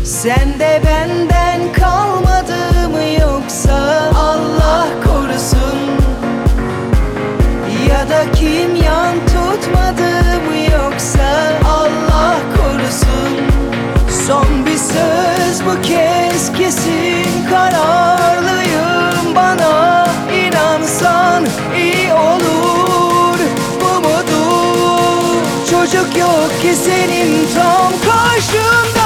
Sen de benden kalmadı mı yoksa? Allah korusun. Ya da kim yan tutmadı mı yoksa? Allah korusun. Son bir söz bu kez, kesin kararlıyım, bana inansan iyi olur. Bu mudur? Çocuk yok ki senin tam karşında.